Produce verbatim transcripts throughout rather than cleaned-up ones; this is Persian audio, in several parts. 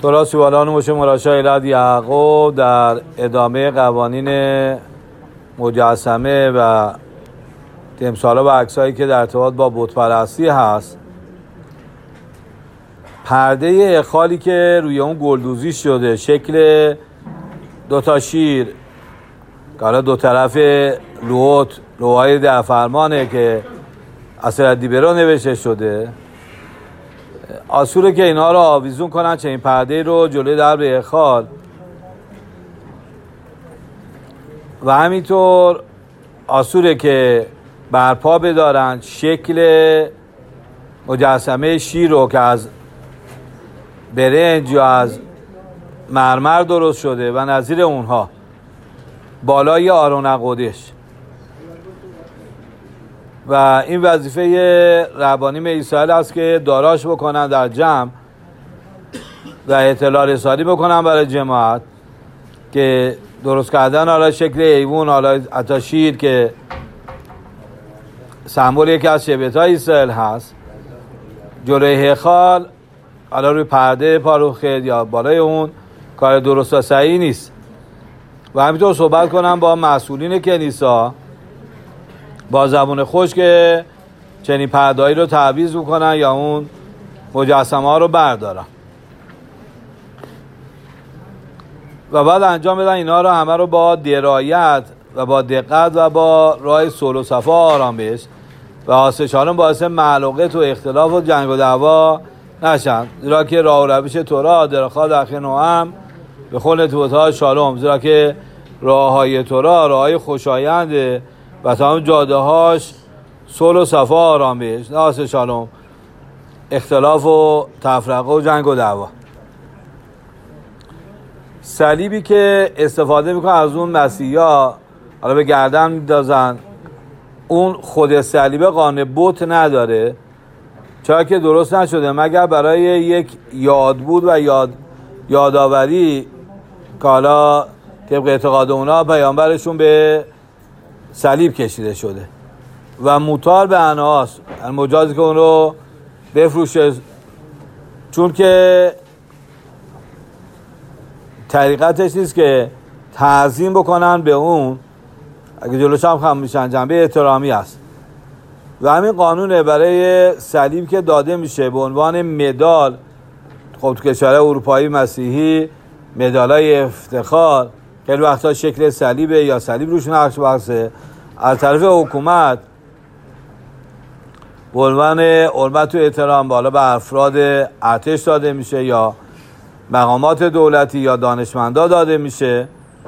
تورا سیوالان موشه مراشا ایلاد یعقوب در ادامه قوانین مجسمه و تمثالا و عکسایی که در ارتباط با بت پرستی هست. پرده اخالی که روی اون گلدوزی شده، شکل دوتا شیر که حالا دو طرف لوحات لوحای ده فرمانه که اصل دیبرو نوشته شده، آسوره که اینا رو آویزون کنن چه این پرده رو جلوی درب اخال و همینطور آسوره که برپا بدارن شکل مجسمه شیر رو که از برنج یا از مرمر درست شده و نظیر اونها بالای آرون قدش. و این وظیفه ربانی میسائل است که داراش بکنن در جمع و اطلاع رسانی بکنن برای جماعت که درست کردن حالا شکل ایوون، حالا حتی شیر که سمبول یکی از شبه‌های اسرائیل هست جلوی هیکل، حالا روی پرده پاروخید یا بالای اون کار درست و صحیح نیست. و همینطور صحبت کنم با مسئولین کنیسا با زبون خوش که چنین پرده‌ای رو تعویض بکنن یا اون مجسمه ها رو بردارن و بعد انجام بدن اینا رو همه رو با درایت و با دقت و با راه صلح و صفا آرامش و آسشانون باعث معلوقت و اختلاف و جنگ و دعوا نشن، زیرا که راه و روش تورا درخوا داخل نوام به خون توتا شالوم، زیرا که راه های تورا راه های خوشاینده و تمام جاده هاش صلح و صفا آرامش، نه آسشانون اختلاف و تفرقه و جنگ و دعوا. صلیبی که استفاده میکنن از اون مسیحا حالا به گردن میدازن، اون خود صلیب قانون بت نداره، چرا که درست نشده مگر برای یک یاد بود و یاد یادآوری که حالا طبق اعتقاد اونا پیامبرشون به صلیب کشیده شده و موتار به اناس مجازی که اون رو بفروشه، چون که طریقتش نیست که تعظیم بکنن به اون، اگه جلوش هم خم میشن جنبه احترامی است. و همین قانونه برای صلیب که داده میشه به عنوان مدال، خب تو کشورهای اروپایی مسیحی مدالای افتخار خیلی وقتا شکل صلیبه یا صلیب روش نقش بسته از طرف حکومت به عنوان حرمت و احترام بالا به افراد ارتش داده میشه یا مقامات دولتی یا دانشمندا داده میشه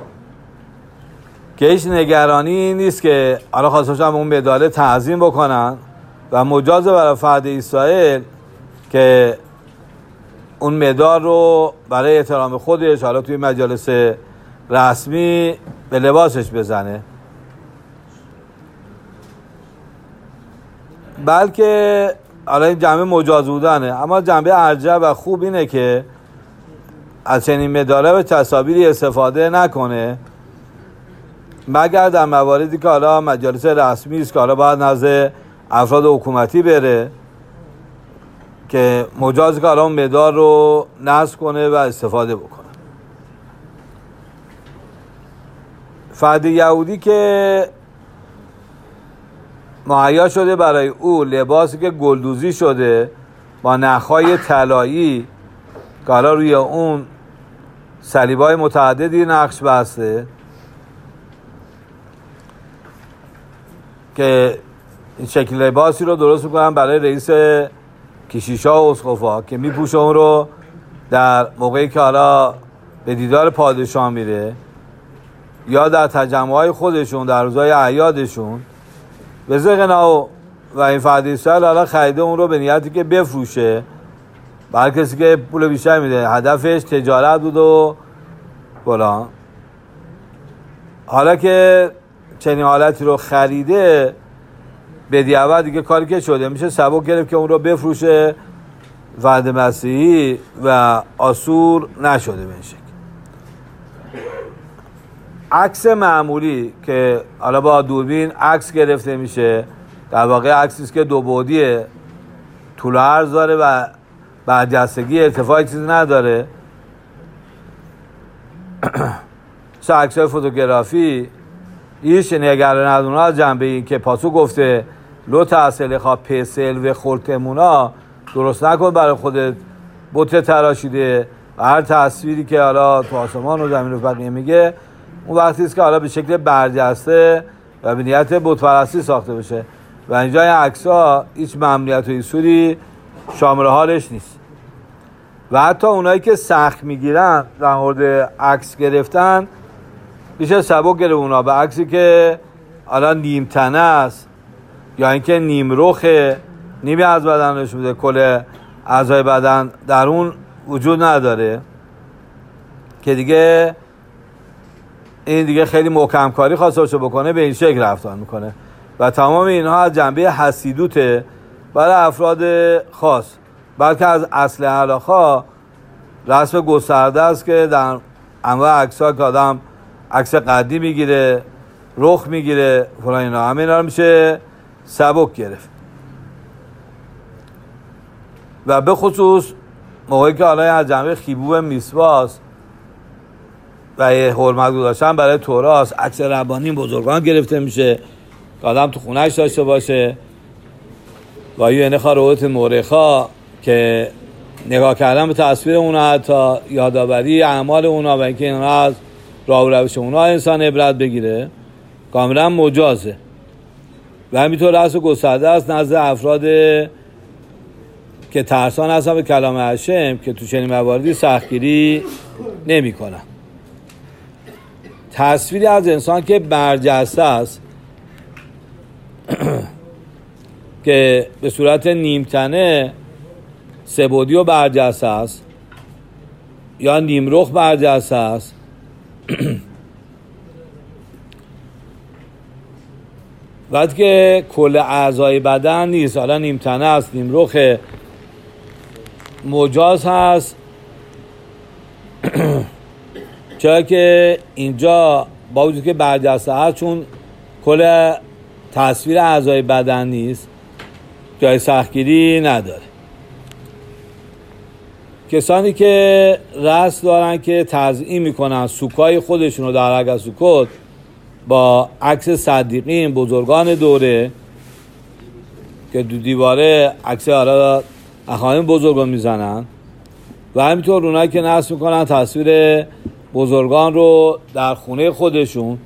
که هیچ نگرانی نیست که حالا خواستم اون مدال تعظیم بکنن و مجاز برای فرد اسرائیل که اون مدال رو برای احترام خودش حالا توی مجالس رسمی به لباسش بزنه، بلکه حالا این جنبه مجاز بودنه. اما جنبه ارجح و خوب اینه که از چنین مداله به تصاویری استفاده نکنه مگر در مواردی که حالا مجالس رسمی است که حالا باید نزد افراد حکومتی بره که مجاز که حالا اون مدال رو نصب کنه و استفاده بکنه. فرد یهودی که مهیا شده برای او لباسی که گلدوزی شده با نخهای طلایی که حالا روی اون صلیبای متعددی نقش بسته که این شکل لباسی رو درست میکنن برای رئیس کشیشا و اسقفا که میپوشه اون رو در موقعی که حالا به دیدار پادشاه میره یا در تجمعهای خودشون در روزهای اعیادشون به زغنا و این فرد اسرائیل حالا خریده اون رو به نیتی که بفروشه برای کسی که پول بیشتر میده، هدفش تجارت بود و فلان. حالا که چنین حالتی رو خریده به دیعبت دیگه کاری که شده میشه سبک گرفت که اون رو بفروشه فرد مسیحی و آسور نشده به این شکل. عکس معمولی که حالا با دوربین عکس گرفته میشه در واقع عکسی است که دو بعدیه، طول و عرض داره و برجستگی ارتفاعی چیزی نداره عکس‌های فوتوگرافی ایش نگران از اونها از جنبه این که پاسو گفته لو تحصیل خواه پسل و خلطمونا درست نکن برای خودت بوته تراشیده و هر تصویری که حالا تو آسمان و زمین و بقیه میگه اون وقتی است که حالا به شکل برجسته و به نیت بت پرستی ساخته بشه و اینجا این عکس‌ها هیچ ممنوعیت و ایسوری شامل حالش نیست. و حتی اونایی که سخت میگیرن در مورد عکس گرفتن میشه سبک گرفت اونا به عکسی که حالا نیم تنه است یا اینکه نیم رخه، نیمی از بدن نشون میده، کل اعضای بدن در اون وجود نداره که دیگه این دیگه خیلی محکم کاری خواسته باشه بکنه به این شکل رفتار میکنه و تمام اینها از جنبه حسیدوته برای افراد خاص، بلکه از اصل علاقه رسم گسترده است که در انواع عکس‌ها که آدم عکس قدی میگیره، رخ میگیره، فلان اینا همه اینا رو میشه سبک گرفت. و به خصوص موقعی که حالا از جنبه خیبوب میسواس و حرمت گذاشتن برای توراس عکس ربانی بزرگان گرفته میشه که آدم تو خونهش داشته باشه و یه نخا رویت مورخا که نگاه کردن به تصویر اونا حتی یادآوری اعمال اونا و اینکه این از راه و روش اونا انسان عبرت بگیره کاملا مجازه و همینطور رسم گسترده است نزد افراد که ترسان هستن به کلام هشم که تو چنین مواردی سختگیری نمی کنن. تصویری از انسان که برجسته است که به صورت نیمتنه سه‌بعدی و برجسته است یا نیمرخ برجسته است وقتی که کل اعضای بدن نیست، حالا نیمتنه است، نیمرخ، مجاز هست چرا که اینجا با وجود که برجسته هست چون کل تصویر اعضای بدن نیست جای سختگیری نداره. کسانی که رسم دارن که تزیین میکنن سوکای خودشون رو در اگر سوکوت با عکس صدیقین بزرگان دوره که دو دیواره عکس آرا اخوانین بزرگان میزنن و همینطور اونایی که نصب میکنن تصویر بزرگان رو در خونه خودشون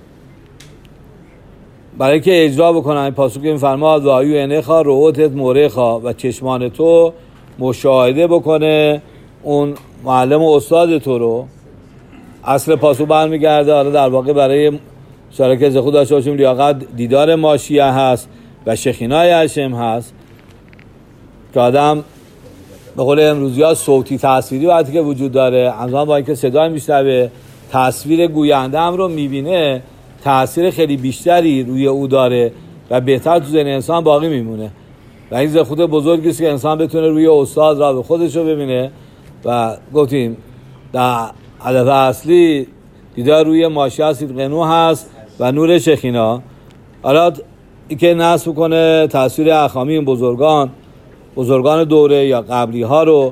برای که اجرا بکنن پاسخ این فرماد و آیو انخا روتت مورخا و چشمان تو مشاهده بکنه اون معلم و استاد تو رو. اصل پاسخ برمیگرده حالا در واقع برای شرکت زخود داشته باشیم لیاقت دیدار ماشیه هست و شخینای هشم هست که آدم به قول امروزی ها صوتی تصویری وقتی که وجود داره همزمان با اینکه صدای میشنوه تصویر گوینده هم رو میبینه تأثیر خیلی بیشتری روی او داره و بهتر تو ذهن انسان باقی میمونه و این زخود بزرگی است که انسان بتونه روی استاد را به خودش رو ببینه و گفتیم در هدف اصلی دیدار روی ماشیه صدقنو هست و نور شخینا. حالا این که نصب کنه تصویر اخامی بزرگان بزرگان دوره یا قبلی ها رو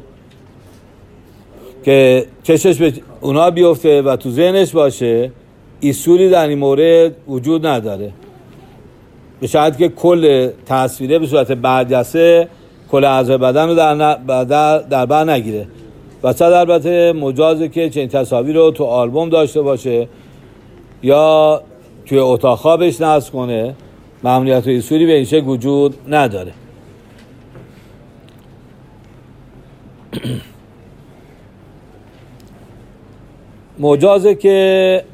که چشش به اونا بیفته و تو ذهنش باشه ایسوری در این مورد وجود نداره به شرطی که کل تصویره به صورت برجسته کل اعضای بدن رو در, در, در بر نگیره و صد البته مجازه که چنین تصاویر رو تو آلبوم داشته باشه یا توی اتاق خوابش نصب کنه ممنوعیت و ایسوری به این شکل وجود نداره. مجازه که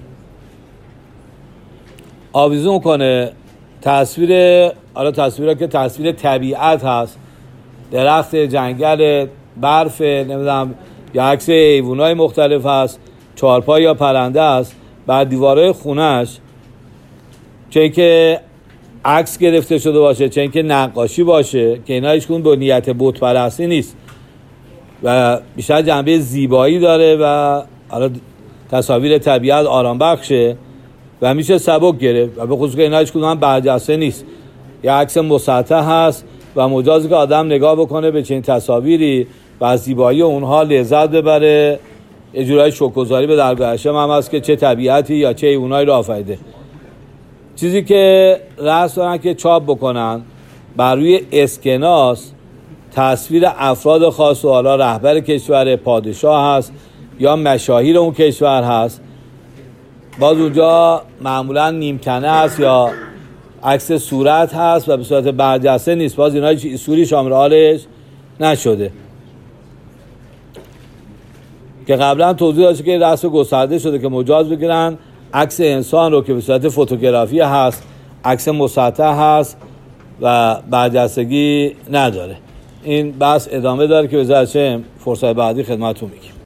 آویزون کنه تصویر حالا تصویرها که تصویر طبیعت هست درخت جنگل برف نمیدونم یا عکس حیوانات مختلف هست چارپای یا پرنده است بر دیوارهای خونش چه اینکه عکس گرفته شده باشه چه اینکه نقاشی باشه که اینا هیچ کدوم به نیت بت پرستی نیست و بیشتر جنبه زیبایی داره و حالا تصاویر طبیعت آرام بخشه و میشه سبک گرفت و به خصوص که اینا هیچ کدوم هم برجسته نیست یه عکس مسطح هست و مجازه که آدم نگاه بکنه به چنین تصاویری و از زیبایی اونها لذت ببره یه جورای شکرگزاری به درگاه هشم هم هست که چه طبیعتی یا چه حیوانایی رو آفریده. چیزی که رسم دارن که چاپ بکنن بر روی اسکناس تصویر افراد خاص و حالا رهبر کشور، پادشاه هست یا مشاهیر اون کشور هست. باز اونجا معمولا نیمتنه هست یا عکس صورت هست و به صورت برجسته نیست. باز اینا هیچ سوری شامل حالش نشده که قبلا توضیح داشته که رسم گسترده شده که مجاز بگیرن عکس انسان رو که به صورت فوتوگرافی هست، عکس مسطح هست و برجستگی نداره. این بحث ادامه داره که به ذات فرصت بعدی خدمتتون میگیم.